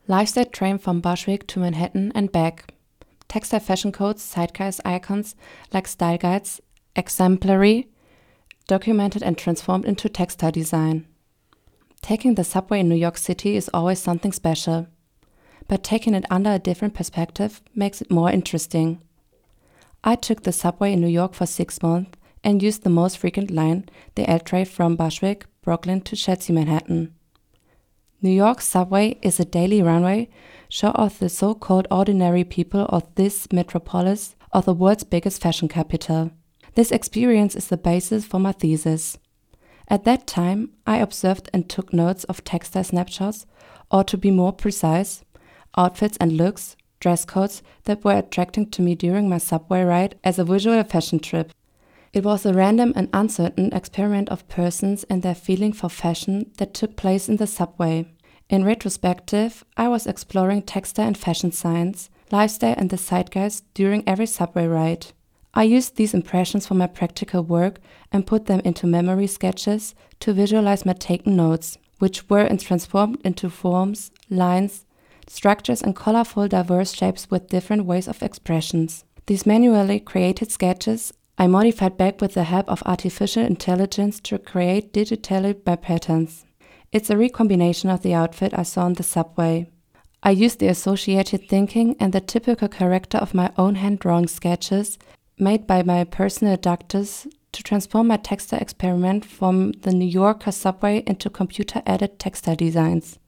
Lifestyle train from Bushwick to Manhattan and back. Textile fashion codes, zeitgeist icons like style guides, exemplary, documented and transformed into textile design. Taking the subway in New York City is always something special, but taking it under a different perspective makes it more interesting. I took the subway in New York for 6 months and used the most frequent line, the L train from Bushwick, Brooklyn to Chelsea, Manhattan. New York's subway is a daily runway show of the so-called ordinary people of this metropolis of the world's biggest fashion capital. This experience is the basis for my thesis. At that time, I observed and took notes of textile snapshots, or to be more precise, outfits and looks, dress codes that were attracting to me during my subway ride as a visual fashion trip. It was a random and uncertain experiment of persons and their feeling for fashion that took place in the subway. In retrospective, I was exploring textile and fashion science, lifestyle and the zeitgeist during every subway ride. I used these impressions for my practical work and put them into memory sketches to visualize my taken notes, which were transformed into forms, lines, structures and colorful diverse shapes with different ways of expressions. These manually created sketches I modified back with the help of artificial intelligence to create digitally my patterns. It's a recombination of the outfit I saw on the subway. I used the associated thinking and the typical character of my own hand-drawn sketches made by my personal doctors to transform my textile experiment from the New Yorker subway into computer-aided textile designs.